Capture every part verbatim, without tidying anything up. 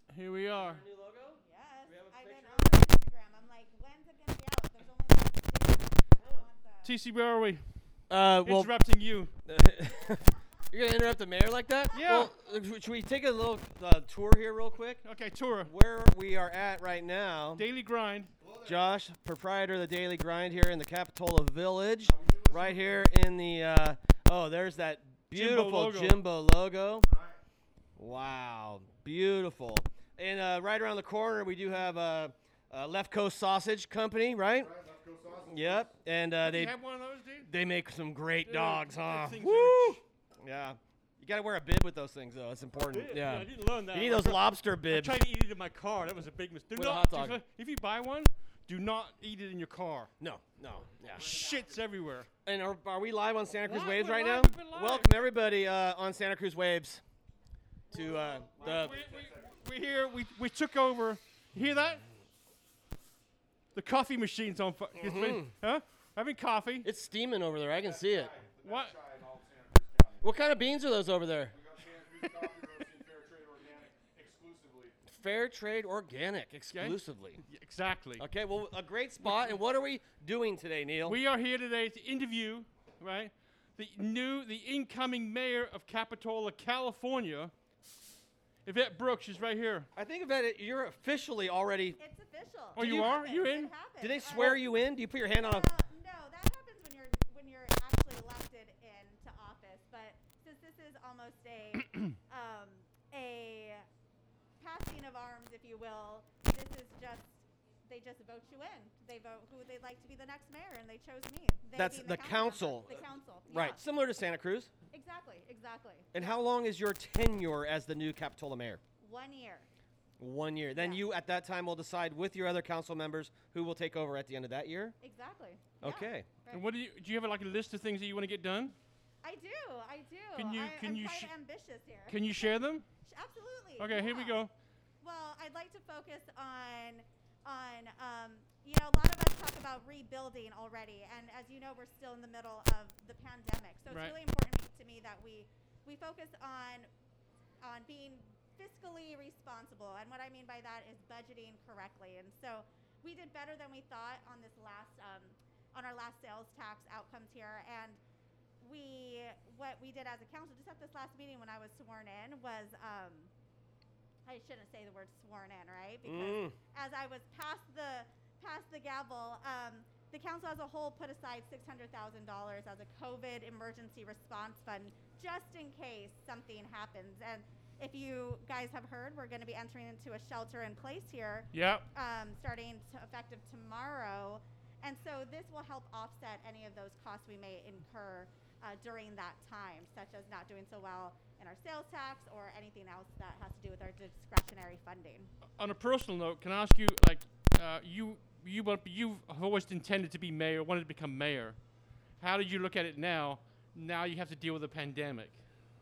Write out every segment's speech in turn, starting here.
Here we are. New logo? Yes. Do we have a I've been picture? on Instagram. I'm like, when's it gonna be out? There's only like six days. I want that. T C, where are we? Uh, well, Interrupting you. you're gonna interrupt the mayor like that? Yeah. Well, uh, should we take a little uh, tour here, real quick? Okay, tour. Where we are at right now. Daily grind. Josh, proprietor of the Daily Grind here in the Capitola Village, right here in the. Uh, oh, there's that beautiful logo. Jimbo logo. Wow, beautiful. And uh, right around the corner, we do have a, uh Left Coast Sausage Company, right? Yep. And uh, Do they you have one of those, dude? they make some great Dude, dogs, those huh? things Woo! are- Yeah. You gotta wear a bib with those things, though. It's important. Yeah, Yeah. I didn't learn that. You need those lobster I bibs. tried to eat it in my car. That was a big mistake. Do With a not, hot dog. If you buy one, do not eat it in your car. No, no, yeah. Shit's everywhere. And are, are we live on Santa Cruz Live, Waves we're right live, now? we're live. Welcome everybody uh, on Santa Cruz Waves to uh, the. we, we, we're here. We, we took over. You hear that? The coffee machine's on fire. Mhm. Huh? Having coffee. It's steaming over there. I can see it. What? What kind of beans are those over there? Fair Trade Organic exclusively. Yeah, exactly. Okay, well, a great spot. And what are we doing today, Neil? We are here today to interview, right, the new, the incoming mayor of Capitola, California, Yvette Brooks. She's right here. I think about it. You're officially already. It's official. Oh, It you are? happens. You It in? happens. Do they Uh, swear you in? Do you put your hand on a? Uh, no, that happens when you're when you're actually elected into office. But since this is almost a um, a passing of arms, if you will, this is just they just vote you in. They vote who they'd like to be the next mayor, and they chose me. They That's being the council. member. The council. Right, Yeah. similar to Santa Cruz. Exactly. Exactly. And how long is your tenure as the new Capitola mayor? One year. One year. Then Yeah. you, at that time, will decide with your other council members who will take over at the end of that year. Exactly. Yeah. Okay. Right. And what do you do? You have like a list of things that you want to get done? I do. I do. Can you- I, can I'm you quite sh- ambitious here. Can you share them? Sh- Absolutely. Okay, here we yeah. go. Well, I'd like to focus on on um, you know, a lot of us talk about rebuilding already, and as you know, we're still in the middle of the pandemic. So it's Right. really important to me that we we focus on on being fiscally responsible. And what I mean by that is budgeting correctly. And so we did better than we thought on this last um, on our last sales tax outcomes here. And we what we did as a council just at this last meeting when I was sworn in was um, I shouldn't say the word sworn in, right? Because Mm. as I was past the past the gavel, um, the council as a whole put aside six hundred thousand dollars as a COVID emergency response fund, just in case something happens. And if you guys have heard, we're going to be entering into a shelter in place here, Yep. um, starting to effective tomorrow. And so this will help offset any of those costs we may incur uh, during that time, such as not doing so well in our sales tax or anything else that has to do with our discretionary funding. On a personal note, can I ask you, like, uh, you you want you've always intended to be mayor, wanted to become mayor. How did you look at it now? Now you have to deal with a pandemic.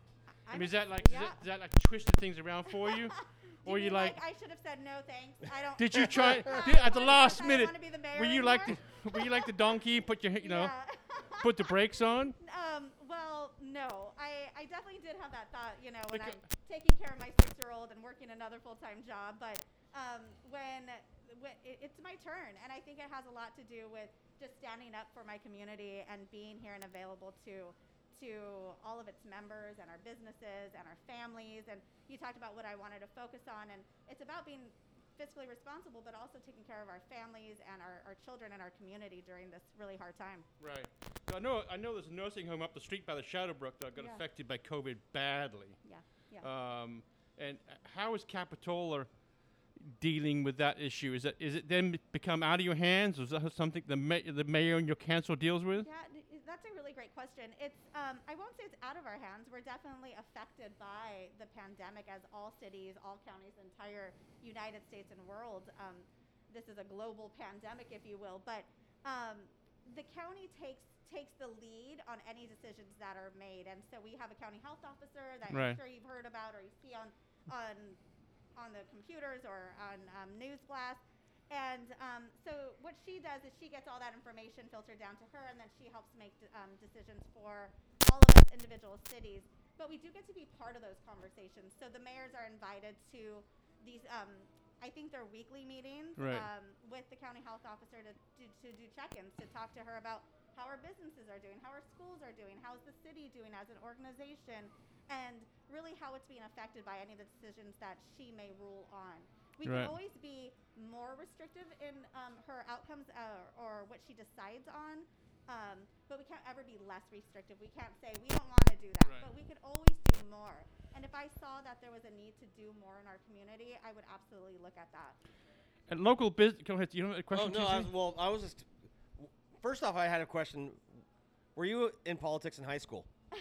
I mean, is that like yeah. is that, is that like twisted things around for you? Do Or you mean like? I should have said no thanks. I don't. Did you try Uh, did, at the I last don't minute? wanna be the mayor Were you like the anymore. were you like the donkey? Put your you know Yeah. put the brakes on. Um, well, no. I, I definitely did have that thought, you know, when Becau- I'm taking care of my six-year-old and working another full-time job. But um, when, when it, it's my turn, and I think it has a lot to do with just standing up for my community and being here and available to to all of its members and our businesses and our families. And you talked about what I wanted to focus on, and it's about being fiscally responsible, but also taking care of our families and our, our children and our community during this really hard time. Right. I know I know there's a nursing home up the street by the Shadowbrook that got Yeah. affected by COVID badly. Yeah, yeah. Um, and uh, how is Capitola dealing with that issue? Is it is it then become out of your hands, or is that something the ma- the mayor and your council deals with? Yeah, n- i- that's a really great question. It's um, I won't say it's out of our hands. We're definitely affected by the pandemic, as all cities, all counties, entire United States and world. Um, this is a global pandemic, if you will. But um, the county takes takes the lead on any decisions that are made, and so we have a county health officer that Right. I'm sure you've heard about or you see on on on the computers or on um, News Blast. And um, so what she does is she gets all that information filtered down to her, and then she helps make de- um, decisions for all of us individual cities. But we do get to be part of those conversations. So the mayors are invited to these, um, I think they're weekly meetings Right. um, with the county health officer to, to, to do check-ins, to talk to her about how our businesses are doing, how our schools are doing, how's the city doing as an organization, and really how it's being affected by any of the decisions that she may rule on. We Right. can always be more restrictive in um, her outcomes uh, or what she decides on, um, but we can't ever be less restrictive. We can't say we don't want to do that, Right. but we could always do more. And if I saw that there was a need to do more in our community, I would absolutely look at that. And local business. Go ahead. You have a question? Oh no, T C? I was, well, I was just. First off, I had a question. Were you in politics in high school?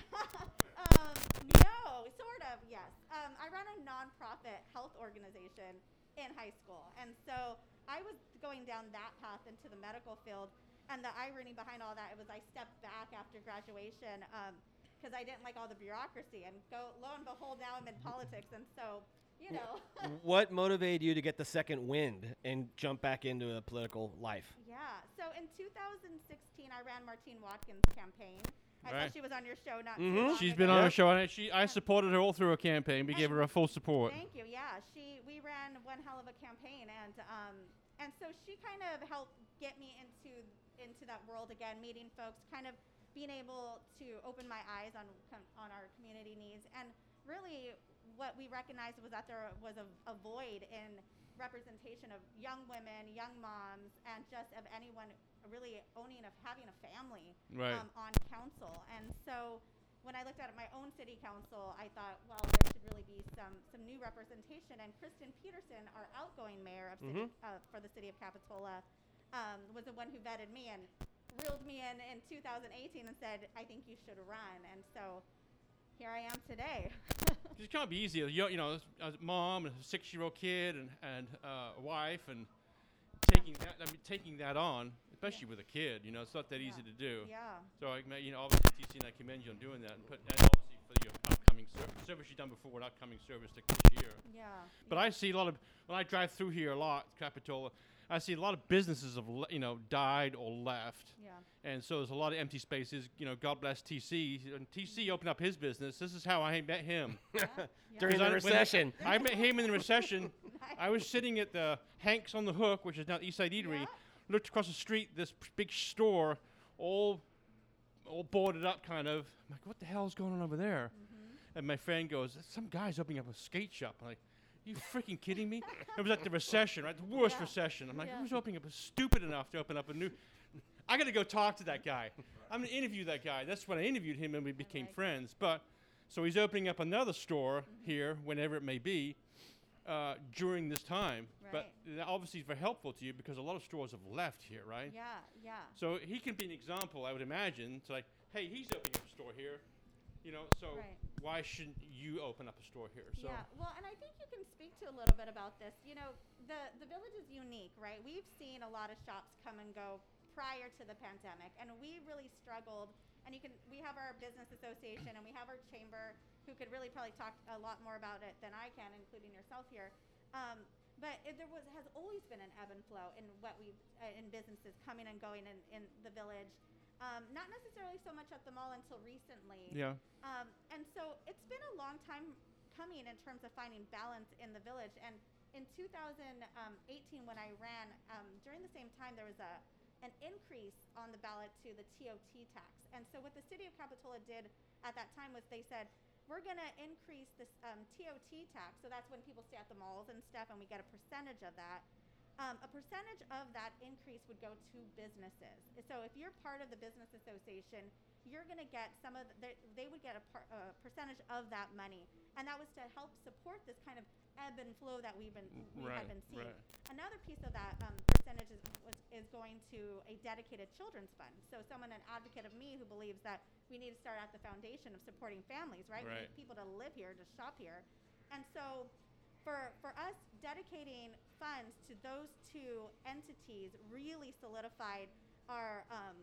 um, no, sort of, yes. Um, I ran a nonprofit health organization in high school, and so I was going down that path into the medical field. And the irony behind all that, it was I stepped back after graduation because I didn't like all the bureaucracy. And go lo and behold, now I'm in politics, and so you know. What motivated you to get the second wind and jump back into a political life? Yeah. So in two thousand sixteen, I ran Martine Watkins' campaign. I Right. thought she was on your show not Mhm. too long She's ago. been on Yep. our show, and she I supported her all through her campaign. We gave her a full support. Thank you. Yeah, she we ran one hell of a campaign, and um, and so she kind of helped get me into into that world again, meeting folks, kind of being able to open my eyes on com- on our community needs, and really what we recognized was that there was a, a void in representation of young women, young moms, and just of anyone really owning of having a family Right. um, on council. And so when I looked at my own city council, I thought, well, there should really be some some new representation. And Kristen Peterson, our outgoing mayor of city, Mhm. uh, for the city of Capitola, um, was the one who vetted me and reeled me in in two thousand eighteen and said, I think you should run. And so here I am today. It can't be easy. You, you know, as a mom and a six-year-old kid and and uh, a wife, and taking that I mean, taking that on, especially with a kid. You know, it's not that easy to do. Yeah. So I, ma- you know, obviously T C and I commend you on doing that, and, put, and obviously for your upcoming ser- service you've done before with upcoming service to this year. Yeah. But I see a lot of when I drive through here a lot, Capitola. I see a lot of businesses have le- you know died or left, Yeah. and so there's a lot of empty spaces. You know, God bless T C. And T C opened up his business. This is how I met him. Yeah. During Because the I- when recession. I met him in the recession. I was sitting at the Hanks on the Hook, which is now East Side Eatery. Yeah. Looked across the street, this p- big store, all all boarded up, kind of. I'm like, what the hell's going on over there? Mm-hmm. And my friend goes, some guy's opening up a skate shop. I'm like, you freaking kidding me? It was like the recession, right? The worst Yeah. recession. I'm like, Yeah. who's opening up a stupid enough to open up a new? I got to go talk to that guy. I'm gonna interview that guy. That's when I interviewed him, and we became like it. friends. But so he's opening up another store here, whenever it may be, uh, during this time. But that obviously is very helpful to you because a lot of stores have left here, right? Yeah. Yeah. So he can be an example, I would imagine. It's like, hey, he's opening up a store here, you know. So Right. why shouldn't you open up a store here? So Yeah, well, and I think you can speak to a little bit about this. You know, the the village is unique, right? We've seen a lot of shops come and go prior to the pandemic, and we really struggled. And you can, we have our business association, and we have our chamber, who could really probably talk a lot more about it than I can, including yourself here. Um, but it, there was has always been an ebb and flow in what we uh, in businesses coming and going in, in the village. Um, not necessarily so much at the mall until recently. yeah, Um, and so it's been a long time coming in terms of finding balance in the village. And in two thousand eighteen, when I ran, um, during the same time, there was a an increase on the ballot to the T O T tax. And so what the city of Capitola did at that time was they said, we're going to increase this um, T O T tax. So that's when people stay at the malls and stuff, and we get a percentage of that. Um, a percentage of that increase would go to businesses. So if you're part of the business association, you're going to get some of the, they would get a, par, a percentage of that money, and that was to help support this kind of ebb and flow that we've been we right, had been seeing. right. Another piece of that um, percentage is, was, is going to a dedicated children's fund. So someone, an advocate of me, who believes that we need to start at the foundation of supporting families, right? Right. We need people to live here, to shop here, and so. For, for us, dedicating funds to those two entities really solidified our um,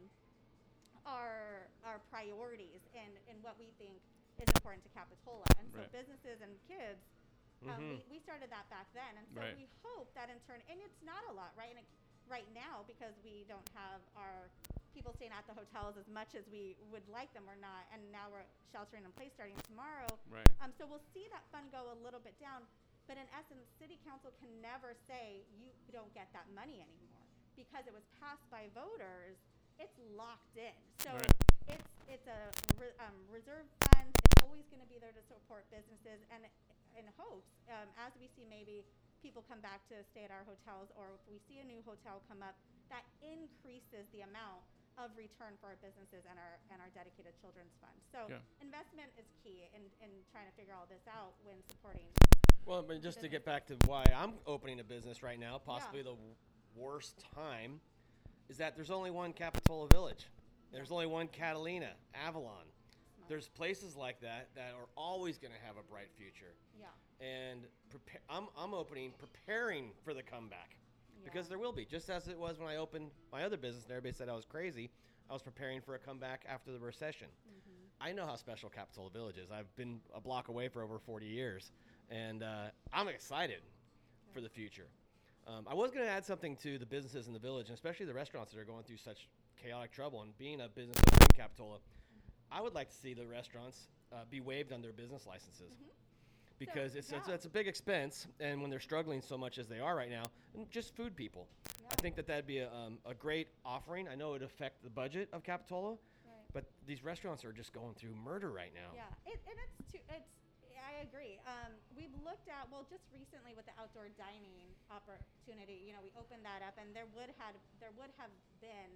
our our priorities and, and what we think is important to Capitola. And so Right. businesses and kids, um, Mhm. we, we started that back then. And so Right. we hope that in turn, and it's not a lot, right? And it, right now, because we don't have our people staying at the hotels as much as we would like them or not, and now we're sheltering in place starting tomorrow. right. Um, so we'll see that fund go a little bit down. But in essence, city council can never say you don't get that money anymore because it was passed by voters. It's locked in. So Right. it's it's a re- um, reserve fund. It's always going to be there to support businesses, and in hopes, um, as we see maybe people come back to stay at our hotels, or if we see a new hotel come up, that increases the amount of return for our businesses and our and our dedicated children's fund. So Yeah. investment is key in, in trying to figure all this out when supporting. Well, but just to get back to why I'm opening a business right now, possibly the w- worst time, is that there's only one Capitola Village. There's only one Catalina, Avalon. There's places like that that are always going to have a bright future. Yeah. And prepare, I'm, I'm opening, preparing for the comeback. Because Yeah. there will be, just as it was when I opened my other business and everybody said I was crazy, I was preparing for a comeback after the recession. Mm-hmm. I know how special Capitola Village is. I've been a block away for over forty years, and uh, I'm excited for the future. Um, I was going to add something to the businesses in the village, and especially the restaurants that are going through such chaotic trouble. And being a business owner in Capitola, I would like to see the restaurants uh, be waived on their business licenses. Mm-hmm. Because So, it's, it's yeah. it's a big expense, and when they're struggling so much as they are right now, and just food people, Yeah. I think that that'd be a, um, a great offering. I know it'd affect the budget of Capitola, Right. but these restaurants are just going through murder right now. Yeah, it, and it's too, it's. I agree. Um, we've looked at well, just recently with the outdoor dining opportunity. You know, we opened that up, and there would had there would have been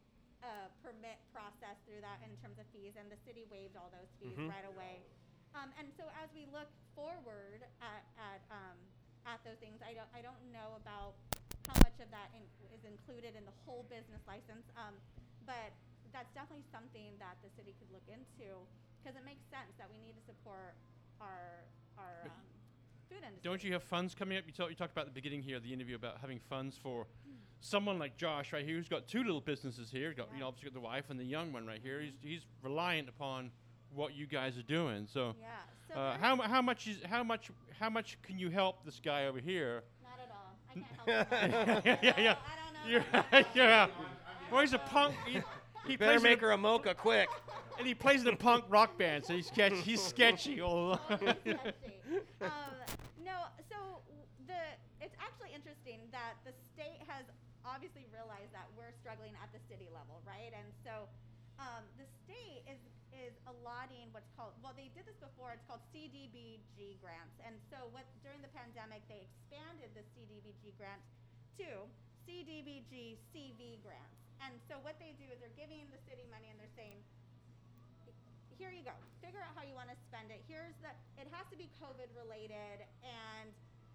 a permit process through that in terms of fees, and the city waived all those fees Mhm. right away. Um, and so as we look forward at at um, at those things, I don't I don't know about how much of that in, is included in the whole business license, um, but that's definitely something that the city could look into because it makes sense that we need to support our our um, food industry. Don't you have funds coming up? You, talk, you talked about at the beginning here of the interview about having funds for someone like Josh right here who's got two little businesses here. He's got, you know, obviously got the wife and the young one right here. He's, he's reliant upon what you guys are doing. So, Yeah. So uh, there- how, mu- how much is how much how much can you help this guy over here? Not at all. I can't help it. Yeah, yeah. I don't know. You're, about that. yeah. Well, he's a punk. He, he Better plays in make a- her a mocha quick. and he plays in a punk rock band, so he's sketchy. He's sketchy all Oh, along. it's sketchy. um, no, so the it's actually interesting that the state has obviously realized that we're struggling at the city level, right? And so um, the state is is allotting what's called well, they did this before. It's called C D B G grants, and so what during the pandemic they expanded the C D B G grant to C D B G C V grants. And so what they do is they're giving the city money and they're saying, here you go. Figure out how you want to spend it. Here's the. It has to be COVID related and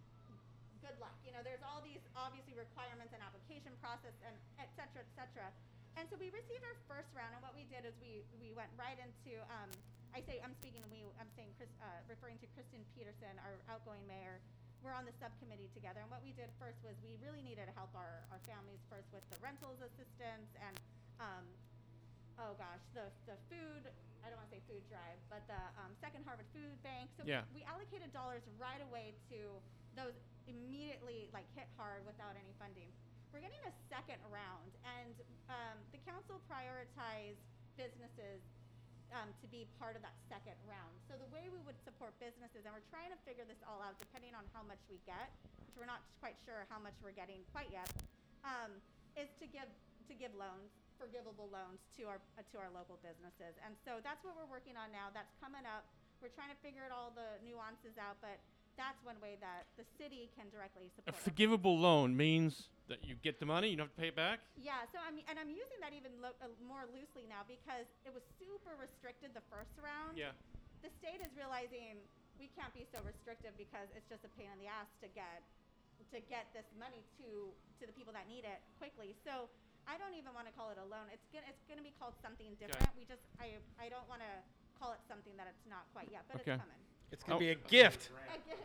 good luck. You know, there's all these obviously requirements and application process and et cetera, et cetera. And so we received our first round, and what we did is we we went right into. Um, I say I'm speaking we. I'm saying Chris, uh, referring to Kristen Peterson, our outgoing mayor. We're on the subcommittee together, and what we did first was we really needed to help our, our families first with the rentals assistance and um, oh gosh, the the food. I don't want to say food drive, but the um, Second Harvard Food Bank. So Yeah. we allocated dollars right away to those immediately like hit hard without any funding. We're getting a second round, and um, the council prioritized businesses um, to be part of that second round. So the way we would support businesses, and we're trying to figure this all out depending on how much we get, which we're not quite sure how much we're getting quite yet, um, is to give to give loans, forgivable loans to our uh, to our local businesses. And so that's what we're working on now. That's coming up. We're trying to figure it all the nuances out, but that's one way that the city can directly A support. our forgivable loan means that you get the money, you don't have to pay it back. Yeah, so I'm and I'm using that even lo- uh, more loosely now because it was super restricted the first round. Yeah. The state is realizing we can't be so restrictive because it's just a pain in the ass to get to get this money to to the people that need it quickly. So I don't even want to call it a loan. It's gonna it's gonna be called something different. We just I I don't want to call it something that it's not quite yet, but Okay. it's coming. It's going Oh. to be a gift. Again,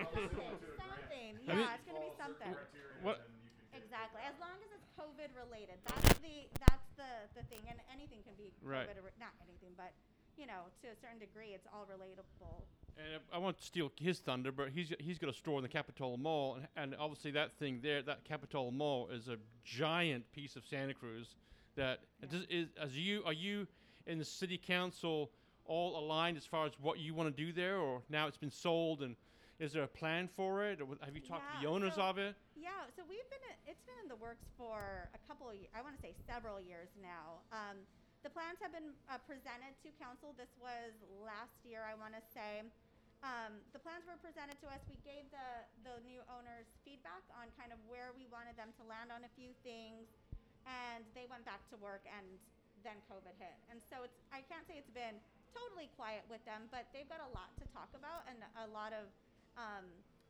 something. I mean- Yeah, it's gonna be something. What? Exactly. As long as it's COVID related, that's the that's the the thing, and anything can be Right. COVID. Or, not anything, but you know, to a certain degree, it's all relatable. And I won't steal his thunder, but he's he's got a store in the Capitola Mall, and, and obviously that thing there, that Capitola Mall, is a giant piece of Santa Cruz. That Yeah. does, is as you are you in the city council all aligned as far as what you want to do there, or now it's been sold and Is there a plan for it? Or w- have you talked to the Yeah, owners so- of it? Yeah, so we've been, it's been in the works for a couple of years, I want to say several years now. Um, the plans have been uh, presented to council. This was last year, I want to say. Um, the plans were presented to us. We gave the, the new owners feedback on kind of where we wanted them to land on a few things, and they went back to work, and then COVID hit. And so it's, I can't say it's been totally quiet with them, but they've got a lot to talk about and a lot of um,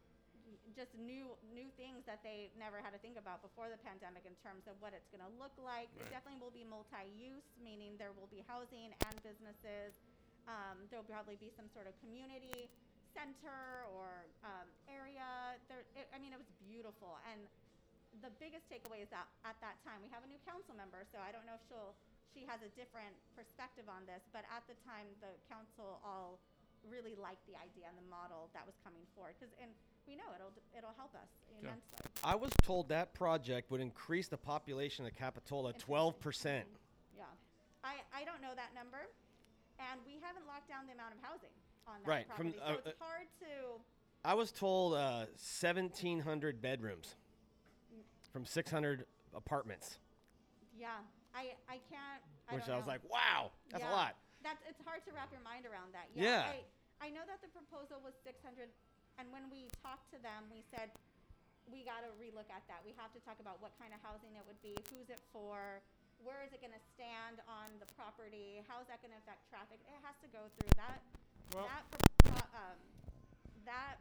just new new things that they never had to think about before the pandemic in terms of what it's going to look like. It Right. definitely will be multi-use, meaning there will be housing and businesses. Um, there will probably be some sort of community center or um, area. There, it, I mean, it was beautiful. And the biggest takeaway is that at that time, we have a new council member, so I don't know if she'll, she has a different perspective on this, but at the time, the council all really liked the idea and the model that was coming forward. Because, and we know it'll, it'll help us Sure. immensely. I was told that project would increase the population of Capitola twelve percent. Yeah. I, I don't know that number, and we haven't locked down the amount of housing on that Right, property, from, so uh, it's hard to, I was told uh, seventeen hundred bedrooms from six hundred apartments, yeah, I, I can't, I which don't I was know. like, wow, that's Yeah. a lot. That's, it's hard to wrap your mind around that. Yeah. I, I know that the proposal was six hundred, and when we talked to them, we said, we got to relook at that. We have to talk about what kind of housing it would be, who's it for, where is it going to stand on the property, how is that going to affect traffic? It has to go through that. Well- that pro- pro- um, that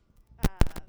um,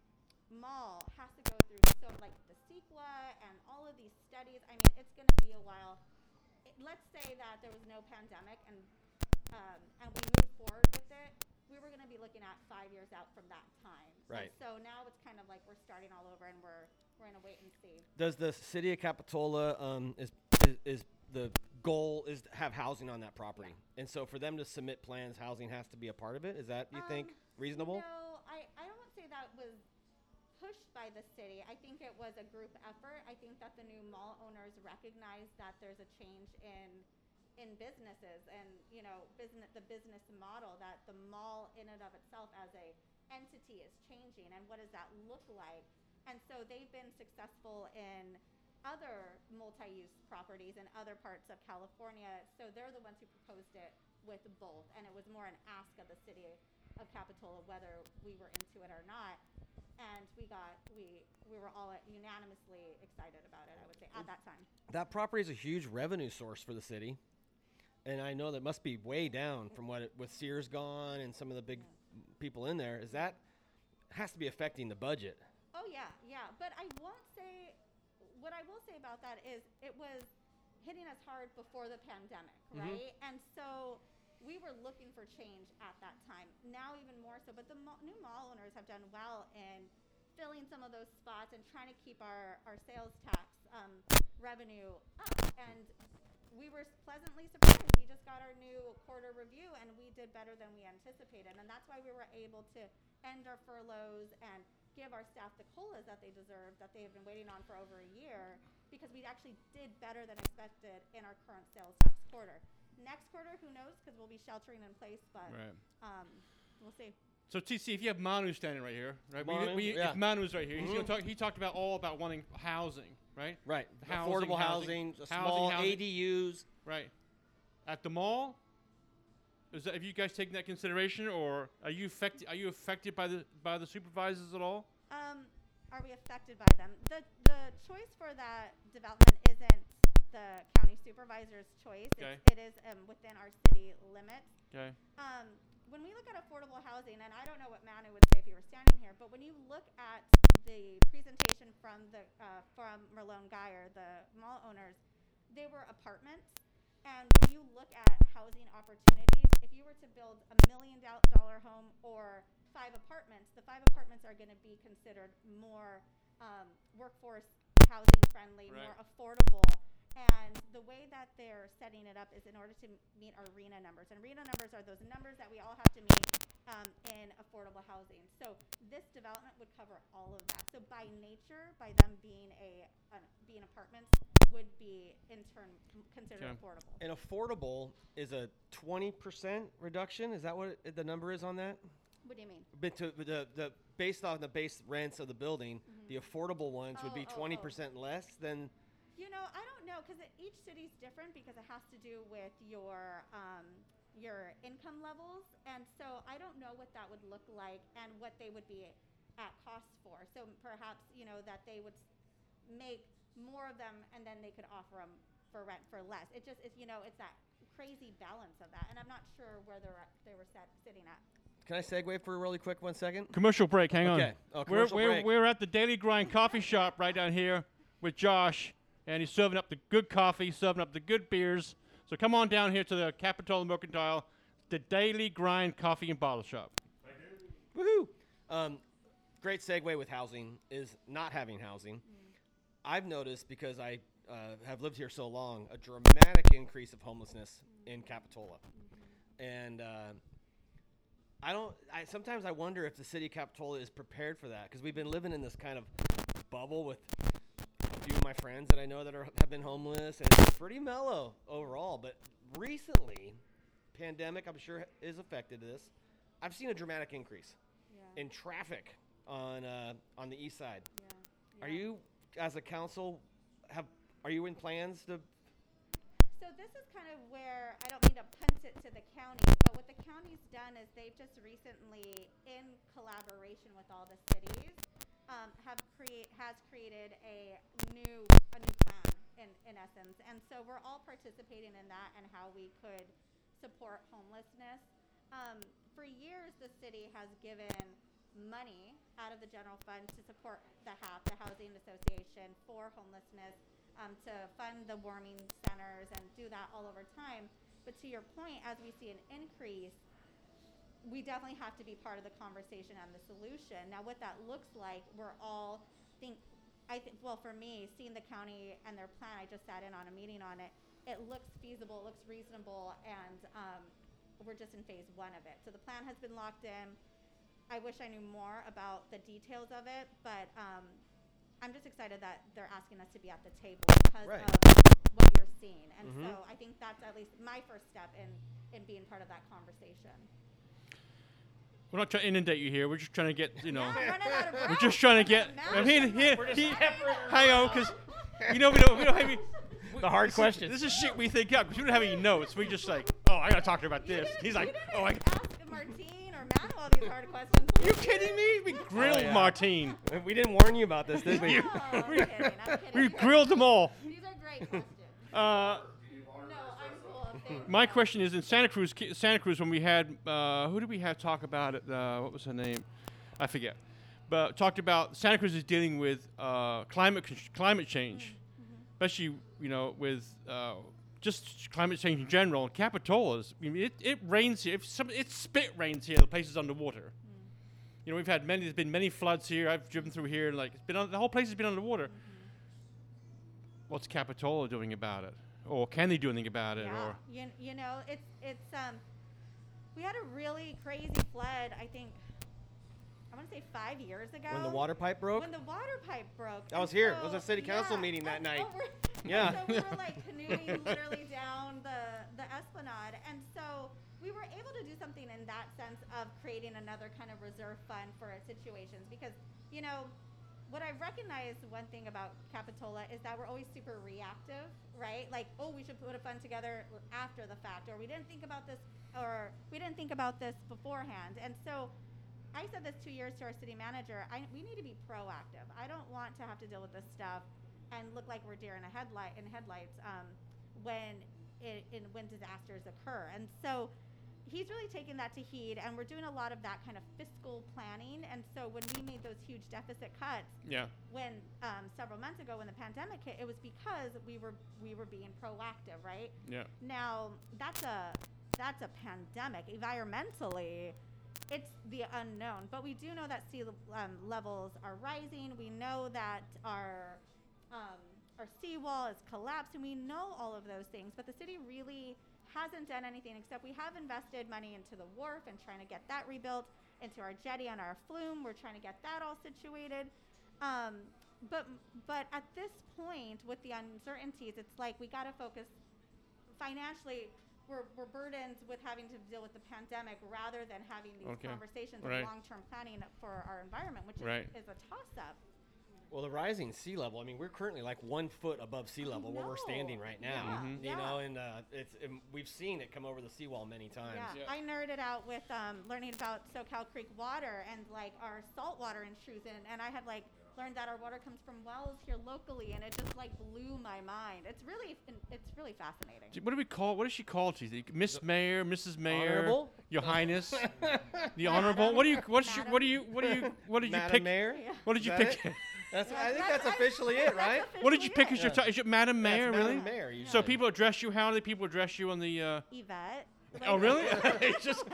mall has to go through so like the C E Q A and all of these studies. I mean, it's going to be a while. It, let's say that there was no pandemic and um, and we moved forward with it. We were going to be looking at five years out from that time. Right. And so now it's kind of like we're starting all over and we're we're in a wait and see. Does the city of Capitola um, is, is is the goal is to have housing on that property, and so for them to submit plans, housing has to be a part of it. Is that you think Um, reasonable? No, I, I don't say that was pushed by the city. I think it was a group effort. I think that the new mall owners recognize that there's a change in in businesses and, you know, business the business model, that the mall in and of itself as a entity is changing, and what does that look like? And so they've been successful in other multi-use properties in other parts of California. So they're the ones who proposed it with both, and it was more an ask of the city of Capitola whether we were into it or not. And we got we we were all unanimously excited about it, I would say, at that time. That property is a huge revenue source for the city, and I know that must be way down from what it, with Sears gone and some of the big people in there. Is that has to be affecting the budget? Oh yeah, yeah. But I won't say what I will say about that is it was hitting us hard before the pandemic, Mhm. right? And so we were looking for change at that time. Now even more so. But the mo- new mall owners have done well in filling some of those spots and trying to keep our, our sales tax um, revenue up. And we were pleasantly surprised. We just got our new quarter review, and we did better than we anticipated. And that's why we were able to end our furloughs and give our staff the COLAs that they deserve, that they have been waiting on for over a year, because we actually did better than expected in our current sales tax quarter. Next quarter, who knows, because we'll be sheltering in place, but Right. um, we'll see. So T C, if you have Manu standing right here, right? we- Manu, we, yeah. If Manu's right here, he's Mhm. gonna talk. He talked about all about wanting housing, right? Right, Housing, affordable housing, housing, housing, small housing. A D Us. Right. At the mall, is that, have you guys taken that consideration, or are you affected? Are you affected by the by the supervisors at all? Um, are we affected by them? The the choice for that development isn't the county supervisor's choice. Okay. It's, it is um, within our city limits. Okay. Um, when we look at affordable housing, and I don't know what Manu would say if he were standing here, but when you look at the presentation from the uh, from Merlone Geyer, the mall owners, they were apartments. And when you look at housing opportunities, if you were to build a million do- dollar home or five apartments, the five apartments are going to be considered more um, workforce housing friendly, Right. more affordable. And the way that they're setting it up is in order to m- meet our RENA numbers. And RENA numbers are those numbers that we all have to meet um, in affordable housing. So this development would cover all of that. So by nature, by them being a uh, being apartments, would be in turn m- considered Okay. affordable. And affordable is a twenty percent reduction. Is that what it, the number is on that? What do you mean? But to the, the based on the base rents of the building, Mhm. the affordable ones would Oh, be oh, twenty oh. percent less than. You know, I don't know because each city's different because it has to do with your um, your income levels, and so I don't know what that would look like and what they would be at cost for. So perhaps you know that they would s- make more of them, and then they could offer them for rent for less. It just is, you know, it's that crazy balance of that, and I'm not sure where they're at, they were set, sitting at. Can I segue for a really quick one second? Commercial break. Hang Okay. on. Oh, we're commercial we're break. we're at the Daily Grind Coffee Shop right down here with Josh, and he's serving up the good coffee, serving up the good beers. So come on down here to the Capitola Mercantile, the Daily Grind Coffee and Bottle Shop. Woohoo! Um, great segue with housing is not having housing. I've noticed because I uh, have lived here so long, a dramatic increase of homelessness in Capitola, and uh, I don't. I sometimes I wonder if the city of Capitola is prepared for that because we've been living in this kind of bubble with a few of my friends that I know that are have been homeless, and it's pretty mellow overall. But recently, pandemic I'm sure is affected this. I've seen a dramatic increase Yeah. in traffic on uh, on the east side. Yeah. Are you, as a council, have are you in plans to? So this is kind of where I don't mean to punt it to the county, but what the county's done is they've just recently, in collaboration with all the cities, um, have create has created a new a new plan in in essence, and so we're all participating in that and how we could support homelessness. Um, for years, the city has given money out of the general fund to support the H A P, the Housing Association, for homelessness. Um, to fund the warming centers and do that all over time. But to your point, as we see an increase, we definitely have to be part of the conversation and the solution. Now, what that looks like, we're all think, I think, well, for me, seeing the county and their plan, I just sat in on a meeting on it. It looks feasible, it looks reasonable, and um, we're just in phase one of it. So the plan has been locked in. I wish I knew more about the details of it, but um, I'm just excited that they're asking us to be at the table because Right. of what you're seeing. And Mhm. so I think that's at least my first step in, in being part of that conversation. We're not trying to inundate you here. We're just trying to get, you know, Yeah, I'm running out of we're breath. just trying to get. I'm I'm here, here, We're just here. peppering Hang on, because you know we don't, we don't have any. The hard this questions. Is, this is shit we think up because we don't have any notes. We just like, oh, I gotta talk to her about You this. didn't- He's you like, didn't oh, I. ask Martine or Manuel these hard questions. Are you kidding me? We grilled yeah. Martine. We didn't warn you about this, did we? No, I'm kidding. I'm kidding. We These are- grilled them all. These are great questions. Uh, No, I'm cool. Thank my you. question is in Santa Cruz, Ki- Santa Cruz, when we had, uh, who did we have talk about it? Uh, what was her name? I forget. But talked about Santa Cruz is dealing with uh, climate con- climate change, especially you know with uh, just climate change in general. Capitola's, I mean, it, it rains here. If some, it spit rains here. The place is underwater. You know, we've had many. There's been many floods here. I've driven through here, and like it's been on, the whole place has been underwater. What's Capitola doing about it, or can they do anything about it? Yeah, Or you, you know, it's it's um, we had a really crazy flood. I think I want to say five years ago. When the water pipe broke? When the water pipe broke. I was And here. It was so- a city council yeah, meeting that and night. so we're- Yeah. and so we were like canoeing literally down the the Esplanade, and so we were able to do something in that sense of creating another kind of reserve fund for situations because you know. What I recognize one thing about Capitola is that we're always super reactive, right? Like, oh, we should put a fund together after the fact, or we didn't think about this, or we didn't think about this beforehand. And so I said this two years to our city manager, I, we need to be proactive. I don't want to have to deal with this stuff and look like we're deer in a headlight in headlights um, when it, in when disasters occur. And so he's really taken that to heed, and we're doing a lot of that kind of fiscal planning. And so when we made those huge deficit cuts, yeah, when um, several months ago when the pandemic hit, it was because we were we were being proactive, right? yeah. Now that's a that's a pandemic. Environmentally, it's the unknown, but we do know that sea um, levels are rising. We know that our um, our seawall is collapsed, and we know all of those things. But the city really hasn't done anything except we have invested money into the wharf and trying to get that rebuilt, into our jetty and our flume. We're trying to get that all situated. Um, but but at this point, with the uncertainties, it's like we got to focus financially. we're, we're burdened with having to deal with the pandemic rather than having these Okay. conversations Right. of long-term planning for our environment, which is, Right. is a toss-up. Well, the rising sea level. I mean, we're currently like one foot above sea level where we're standing know. right now. Yeah, Mhm. You yeah. know, and uh, it's and we've seen it come over the seawall many times. Yeah, Yeah. I nerded out with um, learning about SoCal Creek water and like our saltwater intrusion, and I had like learned that our water comes from wells here locally, and it just like blew my mind. It's really, it's really fascinating. What do we call? What is she called? She's the- Miss Mayor, Missus Mayor, Honorable? Your Highness, the Madam. Honorable. What do you? What's your, Madam. what do you? What do you? What did you Madam pick? Mayor? Yeah. What did you Is pick? that it? That's, Yeah, I think that's- that's I- officially it, that's right? officially What did you pick as it. your? Ti- is it Madam Yeah, it's Mayor? Madam Really? Mayor, you So said. people address you. How do people address you on the? Uh, Yvette. oh, really? It's just.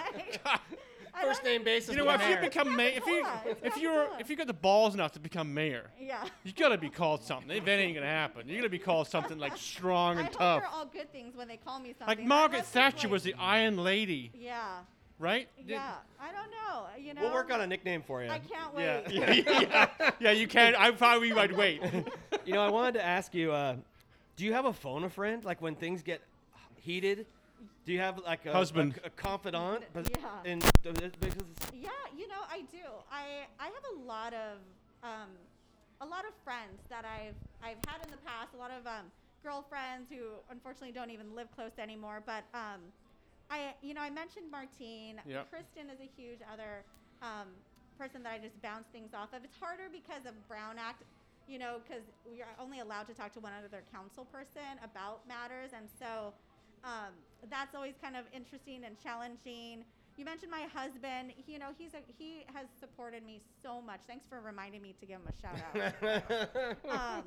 I First don't- name basis. You know with what? the If you mayor. become mayor, if you Capitola. It's if you're Capitola. if you got the balls enough to become mayor, Yeah. you gotta be called something. If that ain't gonna happen, you're gonna be called something like strong I and hope tough. they're all good things when they call me something. Like I Margaret love things Thatcher like- was the Iron Lady, Yeah. right? Did- Yeah. I don't know. You know. We'll work on a nickname for you. I can't Yeah, wait. yeah, yeah, yeah. You can. I probably would wait. You know, I wanted to ask you, uh, do you have a phone a friend? Like when things get heated, do you have like a, Husband. a, a confidant? But- Yeah. And uh, because Yeah, you know, I do. I I have a lot of um, a lot of friends that I've I've had in the past. A lot of um, girlfriends who unfortunately don't even live close anymore. But um, I you know I mentioned Martine. Yep. Kristen is a huge other um, person that I just bounce things off of. It's harder because of Brown Act. You know, because we are only allowed to talk to one other council person about matters, and so um, that's always kind of interesting and challenging. You mentioned my husband. He, you know, he's a, he has supported me so much. Thanks for reminding me to give him a shout out. um,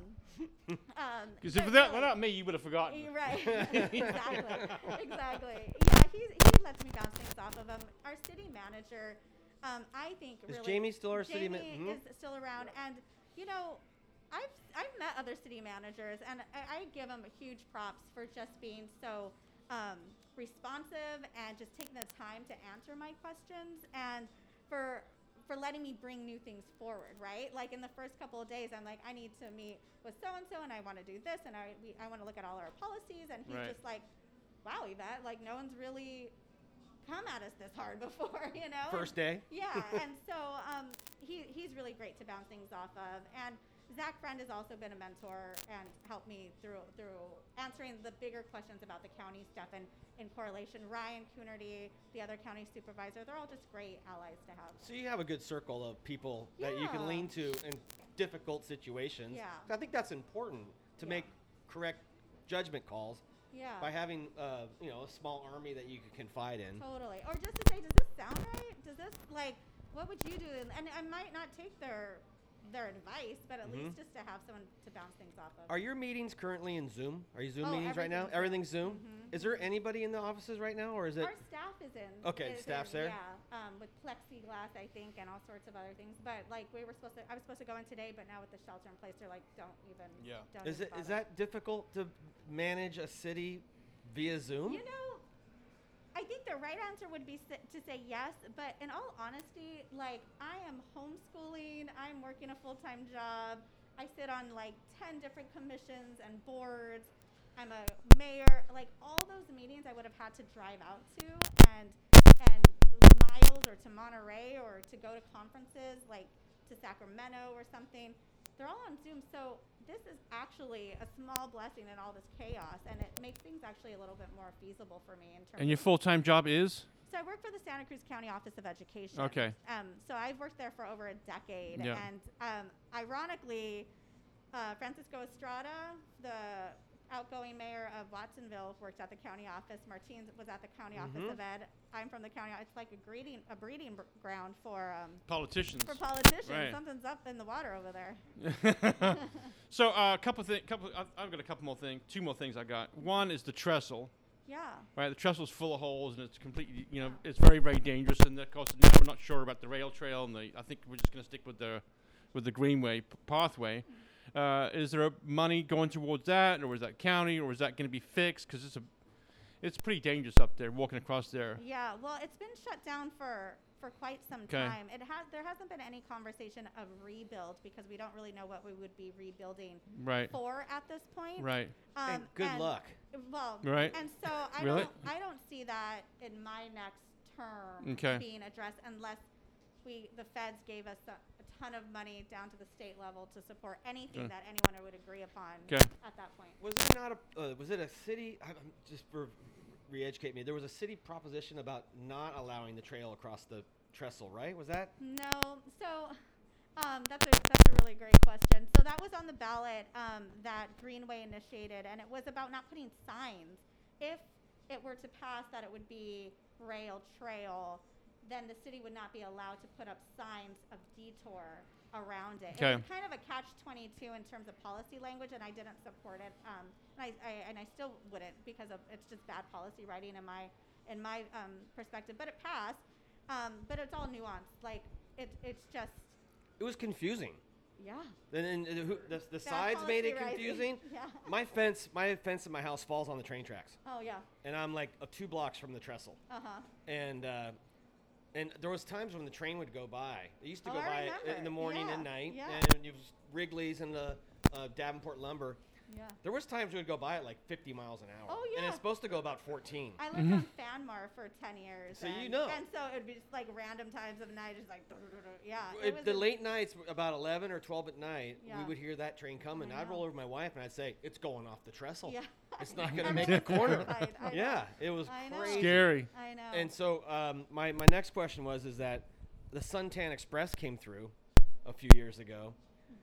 um, Because but if that really- without me, you would have forgotten. You're right. exactly. Exactly. Yeah, he's, he lets me bounce things off of him. Our city manager, um, I think, Is really. Jamie still our city ma- Jamie mhm. is still around, and you know, I've I've met other city managers, and I, I give them huge props for just being so um, responsive and just taking the time to answer my questions, and for for letting me bring new things forward. Right, like in the first couple of days, I'm like, I need to meet with so and so, and I want to do this, and I we, I want to look at all our policies, and he's Right. just like, wow, Yvette, like no one's really come at us this hard before, you know. First day. Yeah, and so um, he he's really great to bounce things off of. And Zach Friend has also been a mentor and helped me through through answering the bigger questions about the county stuff and in correlation. Ryan Coonerty, the other county supervisor, they're all just great allies to have. So you have a good circle of people that you can Yeah. lean to in difficult situations. Yeah. I think that's important to Yeah. make correct judgment calls Yeah. by having uh, you know a small army that you can confide in. Totally. Or just to say, does this sound right? Does this like what would you do? And I might not take their their advice, but at Mhm. least just to have someone to bounce things off of. Are your meetings currently in Zoom? Are you Zoom Oh, meetings right now? everything's Everything's Zoom. Mhm. Is there anybody in the offices right now, or is it? Our staff is in. Okay, is staff's in, there? Yeah, um, with plexiglass, I think, and all sorts of other things. But like we were supposed to, I was supposed to go in today, but now with the shelter in place, they're like, don't even. Yeah. Don't Is even it is bother. that difficult to manage a city via Zoom? You know, I think the right answer would be s- to say yes, but in all honesty, like I am homeschooling, I'm working a full-time job, I sit on like ten different commissions and boards, I'm a mayor, like all those meetings I would have had to drive out to and and miles or to Monterey or to go to conferences like to Sacramento or something. They're all on Zoom, so this is actually a small blessing in all this chaos, and it makes things actually a little bit more feasible for me in terms And your of. full-time job is? So I work for the Santa Cruz County Office of Education. Okay. Um, so I've worked there for over a decade, Yeah. and um, ironically, uh, Francisco Estrada, the outgoing mayor of Watsonville, worked at the county office. Martine was at the county office Mhm. of ed. I'm from the county. It's like a breeding a breeding br- ground for um, Politicians. for politicians. Right. Something's up in the water over there. So a uh, couple things. Couple. I've, I've got a couple more things. Two more things I got. One is the trestle. Yeah. Right, the trestle's full of holes and it's completely, you know, it's very, very dangerous. And of course, now we're not sure about the rail trail, and the, I think we're just going to stick with the, with the greenway p- pathway. Uh, is there a money going towards that, or is that county, or is that going to be fixed? Because it's a, it's pretty dangerous up there, walking across there. Yeah, well, it's been shut down for for quite some 'Kay. time. It has there hasn't been any conversation of rebuild because we don't really know what we would be rebuilding Right. for at this point. Right. Um, And good and- luck. Well, Right. and so I Really? don't I don't see that in my next term Okay. being addressed unless we the feds gave us a, a ton of money down to the state level to support anything Okay. that anyone would agree upon 'Kay. at that point. Was there not a? Uh, was it a city? I'm I'm- just for re-educate me. There was a city proposition about not allowing the trail across the trestle, right? Was that? No, so um, that's a that's a really great question. So that was on the ballot um, that Greenway initiated, and it was about not putting signs. If it were to pass that it would be rail trail, then the city would not be allowed to put up signs of detour around it. Okay. It was kind of a catch twenty-two in terms of policy language, and I didn't support it. Um, and I, I and I still wouldn't because of it's just bad policy writing in my in my um, perspective. But it passed. Um, but it's all nuanced. Like it, it's just It was confusing. yeah. And, and, and who, the, the Bad sides made it policy writing. confusing. Yeah. My fence, my fence in my house falls on the train tracks, Oh yeah. and I'm like uh, two blocks from the trestle. Uh huh. And uh, and there was times when the train would go by. It used to Oh, go I by remember. in the morning Yeah, and night, yeah. and it was Wrigley's and the uh, Davenport Lumber. Yeah. There was times we would go by at like fifty miles an hour. Oh, And yeah. it's supposed to go about fourteen. I lived on Fanmar for ten years. So you and, know. And so it would be just like random times of night, just like yeah. It- It was the a- late nights, about eleven or twelve at night, we Yeah. would hear that train coming. I I'd roll know. over to my wife and I'd say, "It's going off the trestle. Yeah. It's not going to I'm make really the corner." terrified. I know. Yeah, it was I know. crazy. Scary. I know. And so um, my, my next question was is that the Suntan Express came through a few years ago,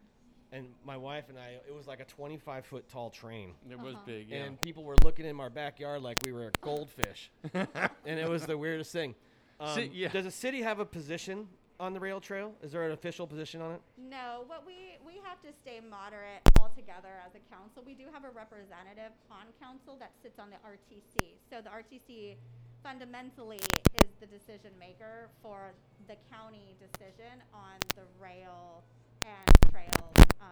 and my wife and I, it was like a twenty-five foot tall train. It was Uh-huh. big. Yeah. And people were looking in our backyard like we were a goldfish. And it was the weirdest thing. Um, See, yeah. Does the city have a position on the rail trail? Is there an official position on it? No, what we we have to stay moderate altogether as a council. We do have a representative on council that sits on the R T C. So the R T C fundamentally is the decision maker for the county decision on the rail and trail. Um,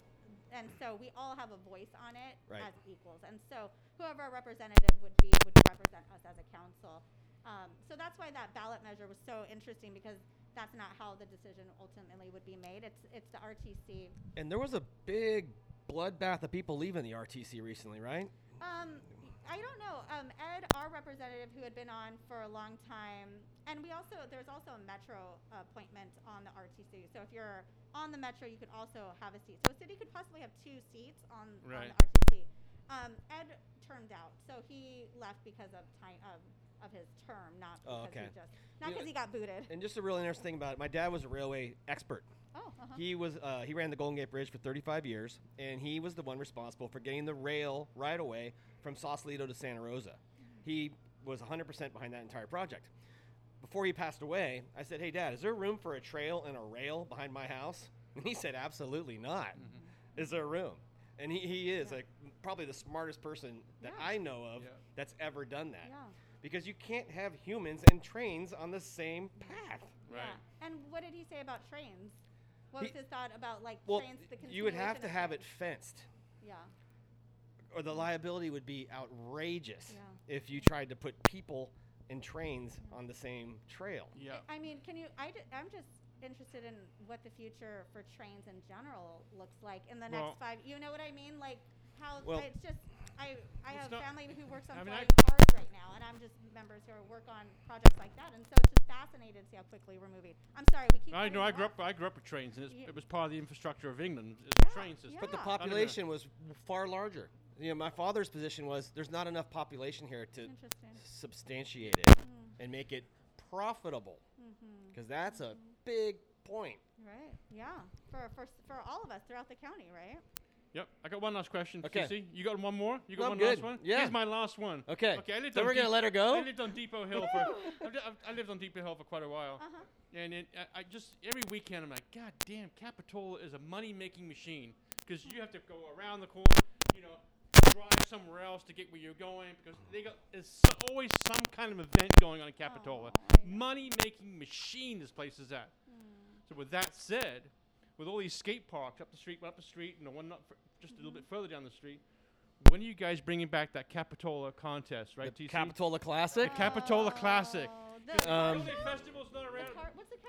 and so we all have a voice on it Right. as equals. And so whoever our representative would be would represent us as a council. Um, so that's why that ballot measure was so interesting because that's not how the decision ultimately would be made. It's it's the R T C. And there was a big bloodbath of people leaving the R T C recently, right? Um, I don't know. Um, Ed, our representative, who had been on for a long time, and we also there's also a metro appointment on the R T C. So if you're on the metro, you could also have a seat. So a city could possibly have two seats on, Right. on the R T C. Um, Ed termed out, so he left because of time of, of his term, not because Oh, okay. he just not You know, because he got booted. And just a really interesting thing about it, my dad was a railway expert. Oh, uh-huh. He was uh, he ran the Golden Gate Bridge for thirty-five years, and he was the one responsible for getting the rail right away from Sausalito to Santa Rosa. He was one hundred percent behind that entire project. Before he passed away, I said, "Hey, Dad, is there room for a trail and a rail behind my house?" And he said, "Absolutely not. Is there room?" And he, he is Yeah. like probably the smartest person that Yeah. I know of Yeah. that's ever done that. Yeah. Because you can't have humans and trains on the same path. Right. Yeah. And what did he say about trains? What He- was his thought about like Well, trains? The you would have continuation to of have trains? it fenced, Yeah. or the liability would be outrageous Yeah. if you tried to put people and trains on the same trail. Yeah. I mean, can you? I am just interested in what the future for trains in general looks like in the Well- next five. You know what I mean? Like how Well- it's just. I I It's have not- family who works on I mean, flying I- cars right now, and I'm just members who work on projects like that, and so it's just fascinating to see how quickly we're moving. I'm sorry, we keep. I know. cutting I you grew off. up. I grew up with trains, and it's, Yeah. it was part of the infrastructure of England. It's Yeah, the train system. But the Yeah. population was far larger. You know, my father's position was there's not enough population here to Interesting. substantiate it Mm, and make it profitable, mhm. because that's a big point. Right. Yeah. For for s- for all of us throughout the county, right? Yep. I got one last question. Okay. Cece, you got one more? You got I'm one good. last one? Yeah. Here's my last one. Okay. Okay. I lived So on we're gonna Deep- let her I go. lived on Depot Hill for. I've li- I've- I lived on Depot Hill for quite a while, Uh huh. and it, I, I just every weekend I'm like, God damn, Capitola is a money-making machine because you have to go around the corner, you know, drive somewhere else to get where you're going because they got there's so, always some kind of event going on in Capitola. Oh, I know. Money-making machine this place is at. So with that said, with all these skate parks up the street, one up the street, and the one up f- just a little bit further down the street, when are you guys bringing back that Capitola contest, right? The T C? Capitola Classic. The Capitola Classic. Oh, the Um, Holiday Festival's not around. car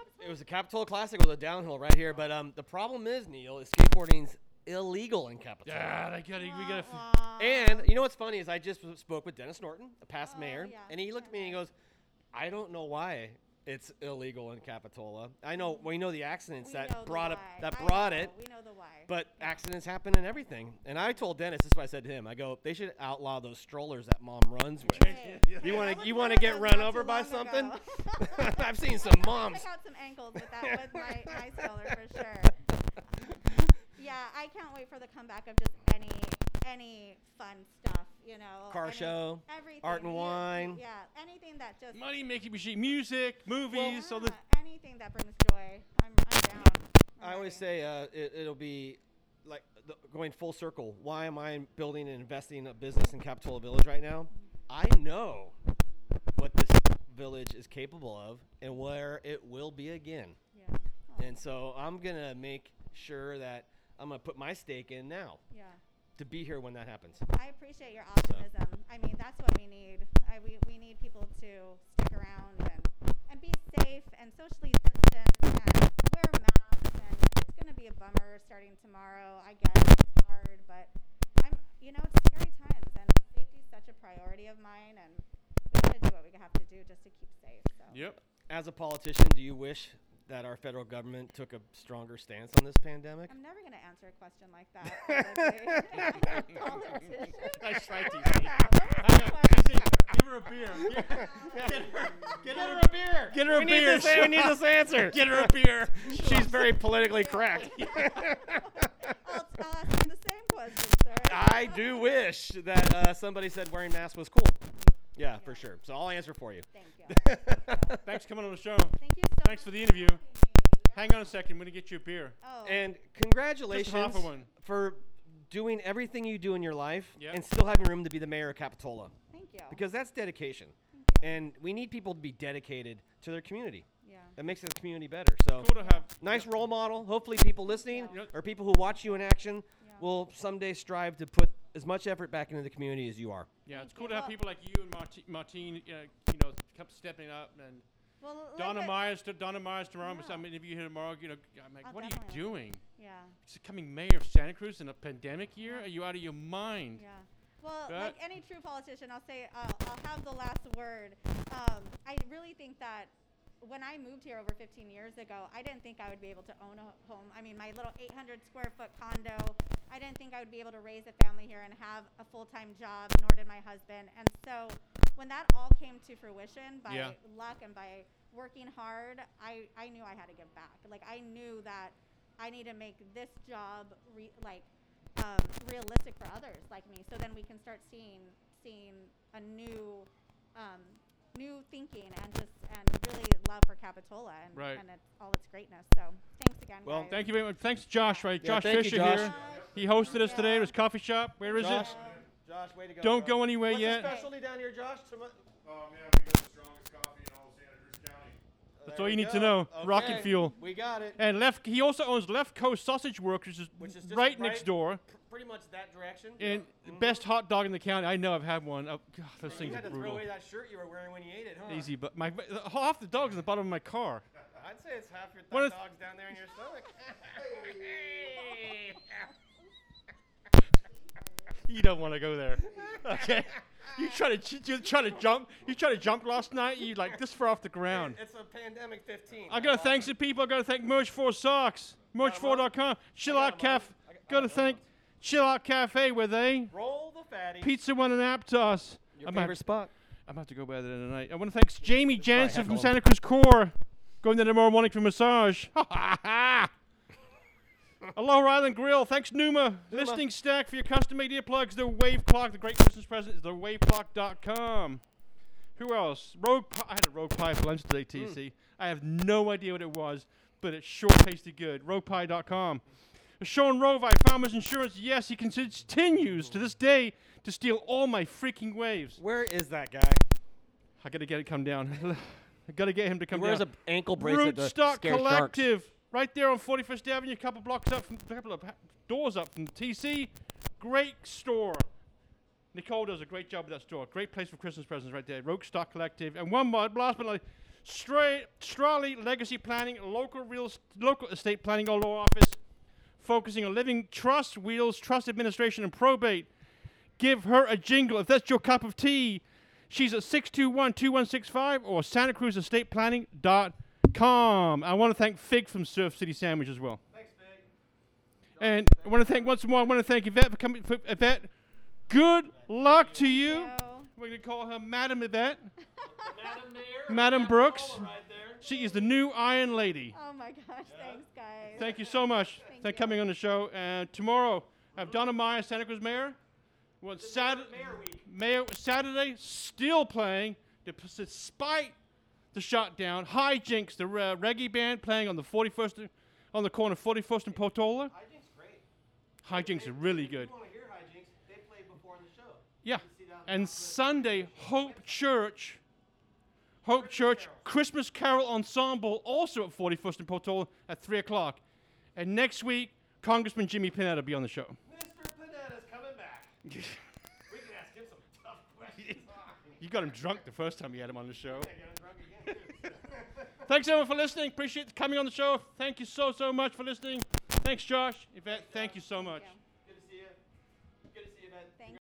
It was a Capitola Classic with a downhill right here. But um, the problem is, Neil, is skateboarding's illegal in Capitola. Yeah, I gotta, we gotta. F- Wah, wah. And you know what's funny is I just w- spoke with Dennis Norton, a past Oh, mayor, yeah, and he looked at me and he okay. goes, "I don't know why it's illegal in Capitola. I know we know the accidents We that know the brought it why. that I brought know, it, We know the why. but Yeah. accidents happen and everything." And I told Dennis, this is what I said to him. I go, "They should outlaw those strollers that mom runs with." Hey, You hey, wanna- I was you one wanna of get those run not over too by long something? ago. I've seen some moms. Check out some ankles with that with my, my stroller for sure. Yeah, I can't wait for the comeback of just any any fun stuff, you know. Car any- show, everything. art and yeah, wine. Yeah, anything that just money making machine, music, movies. so the yeah, anything that brings joy. I'm, I'm down. I'm I always ready. say uh, it, it'll be like the, going full circle. Why am I building and investing in a business in Capitola Village right now? I know what this village is capable of and where it will be again. Yeah. Oh, And so I'm going to make sure that I'm going to put my stake in now yeah. to be here when that happens. I appreciate your optimism. I mean, that's what we need. I, we, we need people to stick around and, and be safe and socially distance and wear masks. And it's going to be a bummer starting tomorrow. I get it. It's hard, but I'm, you know, it's scary times and safety is such a priority of mine. And we got to do what we have to do just to keep safe. So. yep. As a politician, do you wish that our federal government took a stronger stance on this pandemic? I'm never going to answer a question like that. honestly. Politician. Nice try, T C. Yeah, what was Hang the on, question? T C, give her a beer. Get, get her, get her a beer. Get her a we beer. Need this, we need this answer. Get her a beer. She's very politically correct. I'll, I'll ask you the same question, sir. I do wish that uh, somebody said wearing masks was cool. Yeah, for sure. So I'll answer for you. Thank you. Thanks for coming on the show. Thank you so Thanks much for the for interview. having me. Hang on a second. I'm going to get you a beer. Oh, And congratulations half of one. for doing everything you do in your life Yep. and still having room to be the mayor of Capitola. thank you. Because that's dedication. And we need people to be dedicated to their community. yeah. That makes the community better. So Cool to have. nice role model. Hopefully people listening Yep. or people who watch you in action Yeah. will someday strive to put as much effort back into the community as you are. Yeah, it's Thank cool you. to have Well- people like you and Marti- Martine, uh, you know, come stepping up. And Well, like Donna I- Myers, to Donna Myers tomorrow. Yeah. I'm interview here tomorrow. You know, I'm like, I'll what are you definitely look doing? Yeah. She's becoming mayor of Santa Cruz in a pandemic year? Yeah. Are you out of your mind? Yeah. Well, That- like any true politician, I'll say uh, I'll have the last word. Um, I really think that when I moved here over fifteen years ago, I didn't think I would be able to own a home. I mean, my little eight hundred square foot condo, I didn't think I would be able to raise a family here and have a full-time job, nor did my husband. And so when that all came to fruition by Yeah. luck and by working hard, I, I knew I had to give back. Like, I knew that I need to make this job re- like um, realistic for others like me, so then we can start seeing seeing a new um, new thinking and just and really love for Capitola and, Right. and it's all its greatness. So thanks again, Well, guys. Thank you very much. Thanks, Josh. Right, Yeah, Josh thank you, Fisher Josh. here. He hosted us today at his coffee shop. Where is Josh, it? Josh, way to go. Don't bro. go anywhere What's yet. the specialty down here, Josh? Some- Um, yeah, we got the strongest coffee in all of Santa Cruz County. That's There all we you need to go. know. Okay, Rocket fuel. We got it. And left. He also owns Left Coast Sausage Works, which is, Which is just right, right- next door. Pr- pretty much that direction. And the Mhm. best hot dog in the county. I know. I've had one. Oh, God, those You things had are to throw brutal. away that shirt you were wearing when you ate it, huh? Easy, but my half the dogs in the bottom of my car. I'd say it's half your One th- of- dogs down there in your stomach. You don't want to go there. Okay. You try to ch- you try to jump. You try to jump last night. You like this far off the ground. It's a pandemic fifteen. I gotta thank some people. I gotta thank Merch four Socks, merch four dot com, Chill Out Cafe. I got- I Gotta got thank Chill Out Cafe where they Roll the fatty. Pizza One and Aptos. Your I'm favorite about, spot. I'm about to go by there tonight. I want to thank Jamie Jansen from heckle him. Santa Cruz Core. Going there tomorrow morning for massage. Ha ha ha. Aloha Island Grill. Thanks, Numa. Listing stack for your custom made earplugs. The Wave Clock. The great Christmas present is the wave clock dot com. Who else? Rogue Pie. I had a Rogue Pie for lunch today, T C. I have no idea what it was, but it sure tasted good. rogue pie dot com. Sean Rovi, Farmers Insurance. Yes, he continues to this day to steal all my freaking waves. Where is that guy? I gotta get it come down. I gotta get him to come He wears down. an ankle bracelet to Rootstock scare sharks. Collective, right there on forty-first Avenue, a couple blocks up, from, a couple of ha- doors up from T C. Great store. Nicole does a great job with that store. Great place for Christmas presents right there. Rootstock Collective. And one more, last but not least, Stra- Straley Legacy Planning, local real est- local estate planning law office, focusing on living trust, wills, trust administration, and probate. Give her a jingle if that's your cup of tea. She's at six two one, two one six five or santa cruz estate planning dot com. I want to thank Fig from Surf City Sandwich as well. Thanks, Fig. And I want to thank once more. I want to thank Yvette for coming. For Yvette, good luck to you. So, We're going to call her Madam Yvette. Madam Mayor. Madam Brooks. Right there. She is the new Iron Lady. oh my gosh, thanks guys. Thank you so much Thank for you. coming on the show. And tomorrow, I have Donna Meyer, Santa Cruz Mayor. Well, Saturday, Mayor Week. Mayor Saturday, still playing, despite the shutdown. Hijinks, the uh, reggae band playing on the forty-first, on the corner of forty-first and Portola. Hijinks great. Hijinks are really If good. you want to hear hijinks, they played before in the show. Yeah. You can see that on And the- Sunday, Hope Church, Hope Church Christmas Carol Ensemble, also at forty-first and Portola at three o'clock. And next week, Congressman Jimmy Panetta will be on the show. Mister Panetta's coming back. We can ask him some tough questions. You got him drunk the first time you had him on the show. I get him drunk again, too. Thanks everyone for listening. Appreciate coming on the show. Thank you so, so much for listening. Thanks, Josh. Yvette, thank you so much. you.